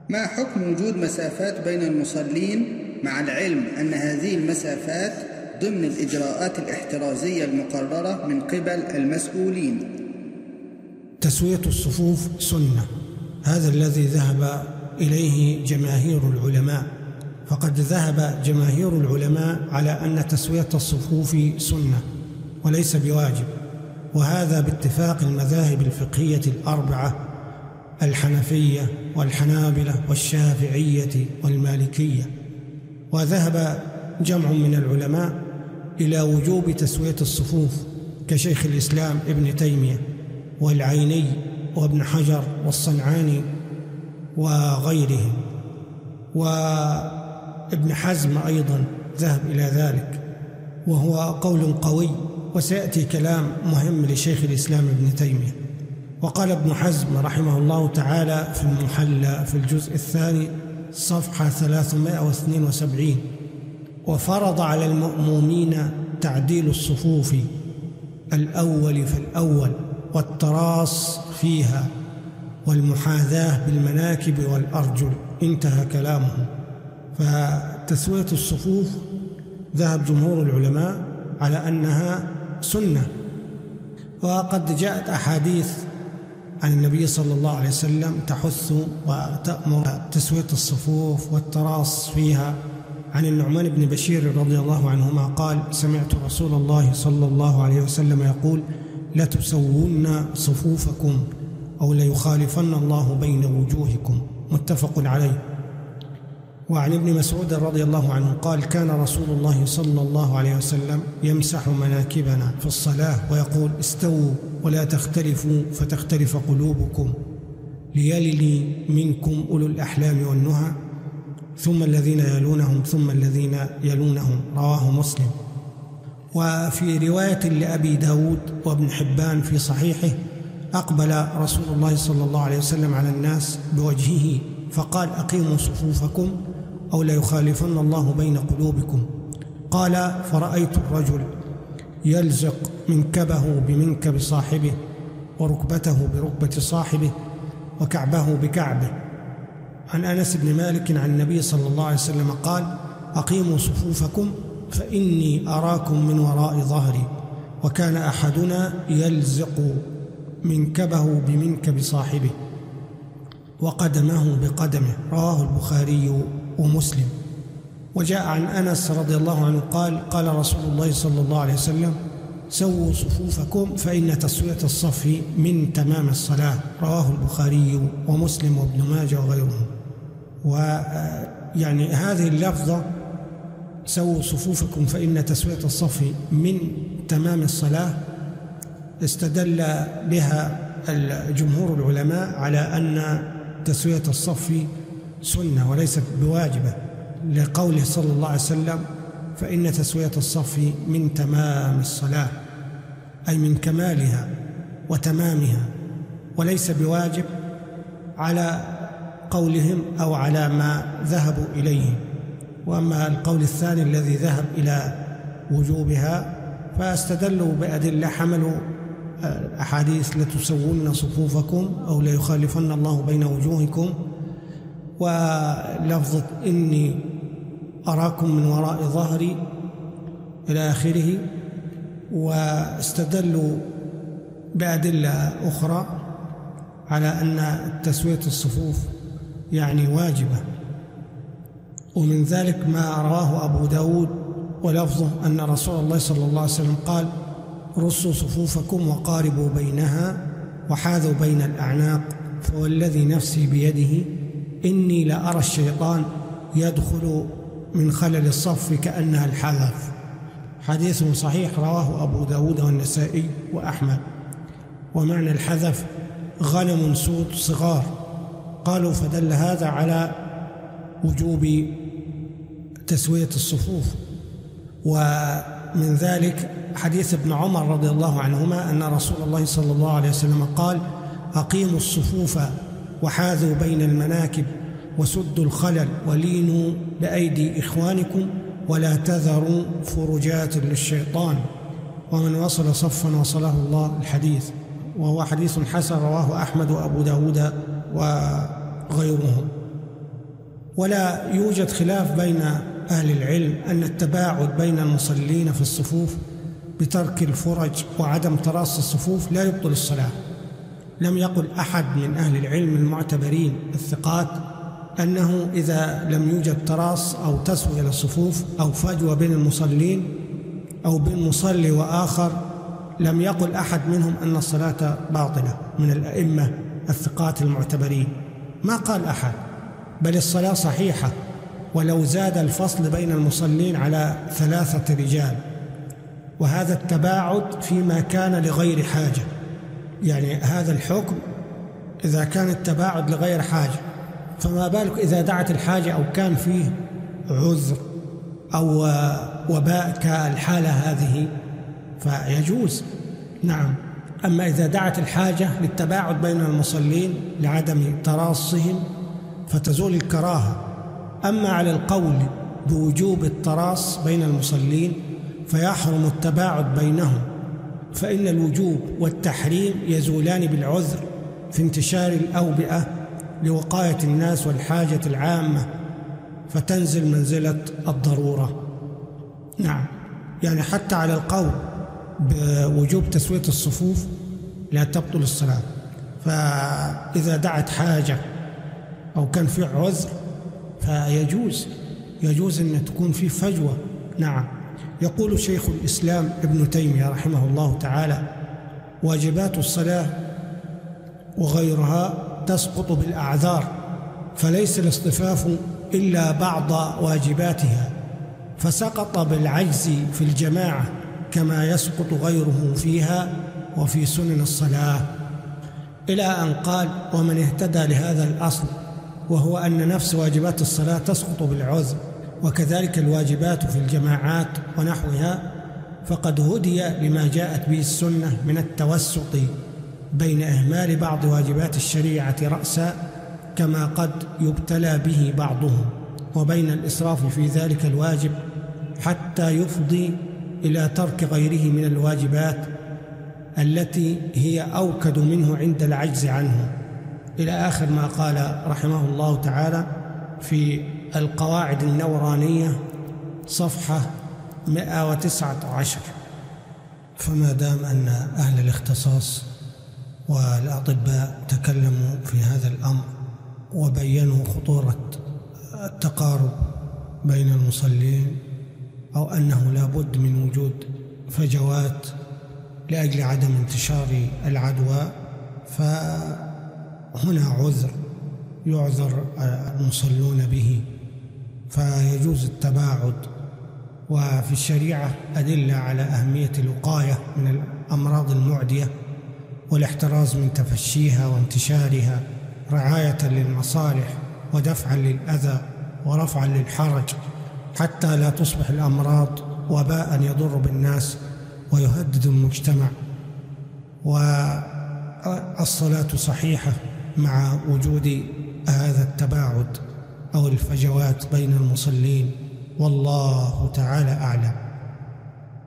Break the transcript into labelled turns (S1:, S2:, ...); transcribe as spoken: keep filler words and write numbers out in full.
S1: ما حكم وجود مسافات بين المصلين مع العلم أن هذه المسافات ضمن الإجراءات الاحترازية المقررة من قبل المسؤولين؟
S2: تسوية الصفوف سنة، هذا الذي ذهب إليه جماهير العلماء، فقد ذهب جماهير العلماء على أن تسوية الصفوف سنة وليس بواجب، وهذا باتفاق المذاهب الفقهية الأربعة: الحنفية والحنابلة والشافعية والمالكية. وذهب جمع من العلماء إلى وجوب تسوية الصفوف كشيخ الإسلام ابن تيمية والعيني وابن حجر والصنعاني وغيرهم، وابن حزم أيضا ذهب إلى ذلك، وهو قول قوي، وسيأتي كلام مهم لشيخ الإسلام ابن تيمية. وقال ابن حزم رحمه الله تعالى في المحلى في الجزء الثاني صفحة ثلاثمائة واثنين وسبعين: وفرض على المأمومين تعديل الصفوف الأول فالأول والتراص فيها والمحاذاة بالمناكب والأرجل. انتهى كلامه. فتسوية الصفوف ذهب جمهور العلماء على أنها سنة، وقد جاءت أحاديث عن النبي صلى الله عليه وسلم تحث وتأمر تسوية الصفوف والتراص فيها. عن النعمان بن بشير رضي الله عنهما قال: سمعت رسول الله صلى الله عليه وسلم يقول: لتسوون صفوفكم أو ليخالفن الله بين وجوهكم. متفق عليه. وعن ابن مسعود رضي الله عنه قال: كان رسول الله صلى الله عليه وسلم يمسح مناكبنا في الصلاة ويقول: استووا ولا تختلفوا فتختلف قلوبكم، ليلي منكم أولو الأحلام والنهى ثم الذين يلونهم ثم الذين يلونهم. رواه مسلم. وفي رواية لأبي داود وابن حبان في صحيحه: أقبل رسول الله صلى الله عليه وسلم على الناس بوجهه فقال: أقيموا صفوفكم أو ليخالفن الله بين قلوبكم. قال: فرأيت الرجل يلزق منكبه بمنكب صاحبه وركبته بركبة صاحبه وكعبه بكعبه. عن أنس بن مالك عن النبي صلى الله عليه وسلم قال: أقيموا صفوفكم فإني أراكم من وراء ظهري. وكان أحدنا يلزق منكبه بمنكب صاحبه وقدمه بقدمه. رواه البخاري ومسلم. وجاء عن أنس رضي الله عنه قال: قال رسول الله صلى الله عليه وسلم: سووا صفوفكم فإن تسوية الصف من تمام الصلاة. رواه البخاري ومسلم وابن ماجه وغيرهم. ويعني هذه اللفظة سووا صفوفكم فإن تسوية الصف من تمام الصلاة استدل بها الجمهور العلماء على أن تسوية الصف سنة وليست بواجبة، لقوله صلى الله عليه وسلم: فإن تسوية الصف من تمام الصلاة، أي من كمالها وتمامها، وليس بواجب على قولهم أو على ما ذهبوا إليه. وأما القول الثاني الذي ذهب إلى وجوبها فاستدلوا بأدلة، حملوا أحاديث: لتسوون صفوفكم أو ليخالفن الله بين وجوهكم، ولفظة إني أراكم من وراء ظهري إلى آخره. واستدلوا بأدلة أخرى على أن تسوية الصفوف يعني واجبة. ومن ذلك ما رواه أبو داود ولفظه أن رسول الله صلى الله عليه وسلم قال: رصوا صفوفكم وقاربوا بينها وحاذوا بين الأعناق، فوالذي نفسي بيده إني لأرى الشيطان يدخل من خلل الصف كأنها الحذف. حديث صحيح رواه أبو داود والنسائي وأحمد. ومعنى الحذف غنم سود صغار. قالوا فدل هذا على وجوب تسوية الصفوف. ومن ذلك حديث ابن عمر رضي الله عنهما أن رسول الله صلى الله عليه وسلم قال: أقيموا الصفوف وحاذوا بين المناكب وسدوا الخلل ولينوا بأيدي إخوانكم ولا تذروا فرجات للشيطان، ومن وصل صفا وصله الله. الحديث وهو حديث حسن رواه أحمد وأبو داود وغيرهم. ولا يوجد خلاف بين أهل العلم أن التباعد بين المصلين في الصفوف بترك الفرج وعدم تراص الصفوف لا يبطل الصلاة. لم يقل أحد من أهل العلم المعتبرين الثقات أنه إذا لم يوجد تراص أو تسوية للصفوف أو فجوة بين المصلين أو بين مصلي وآخر، لم يقل أحد منهم أن الصلاة باطلة من الأئمة الثقات المعتبرين، ما قال أحد، بل الصلاة صحيحة ولو زاد الفصل بين المصلين على ثلاثة رجال. وهذا التباعد فيما كان لغير حاجة، يعني هذا الحكم إذا كان التباعد لغير حاجة، فما بالك إذا دعت الحاجة أو كان فيه عذر أو وباء كالحالة هذه فيجوز. نعم. أما إذا دعت الحاجة للتباعد بين المصلين لعدم تراصهم فتزول الكراهة. أما على القول بوجوب التراص بين المصلين فيحرم التباعد بينهم، فإن الوجوب والتحريم يزولان بالعذر في انتشار الأوبئة لوقاية الناس والحاجة العامة، فتنزل منزلة الضرورة. نعم، يعني حتى على القول بوجوب تسوية الصفوف لا تبطل الصلاة، فإذا دعت حاجة أو كان في عذر فيجوز يجوز أن تكون في فجوة. نعم. يقول شيخ الإسلام ابن تيمية رحمه الله تعالى: واجبات الصلاة وغيرها تسقط بالأعذار، فليس الاصطفاف إلا بعض واجباتها، فسقط بالعجز في الجماعة كما يسقط غيره فيها وفي سنن الصلاة، إلى أن قال: ومن اهتدى لهذا الأصل وهو أن نفس واجبات الصلاة تسقط بالعذر، وكذلك الواجبات في الجماعات ونحوها، فقد هدي لما جاءت به السنة من التوسط بين إهمال بعض واجبات الشريعة رأسا كما قد يبتلى به بعضهم، وبين الإسراف في ذلك الواجب حتى يفضي إلى ترك غيره من الواجبات التي هي أوكد منه عند العجز عنه، إلى آخر ما قال رحمه الله تعالى في القواعد النورانية صفحة مئة وتسعة عشر. فما دام أن أهل الاختصاص والأطباء تكلموا في هذا الأمر وبينوا خطورة التقارب بين المصلين، أو أنه لا بد من وجود فجوات لأجل عدم انتشار العدوى، فهنا عذر يعذر المصلون به، فيجوز التباعد. وفي الشريعة أدلة على أهمية الوقاية من الأمراض المعدية والاحتراز من تفشيها وانتشارها، رعاية للمصالح ودفعا للأذى ورفعا للحرج، حتى لا تصبح الأمراض وباء يضر بالناس ويهدد المجتمع. والصلاة صحيحة مع وجود هذا التباعد أو الفجوات بين المصلين، والله تعالى أعلم.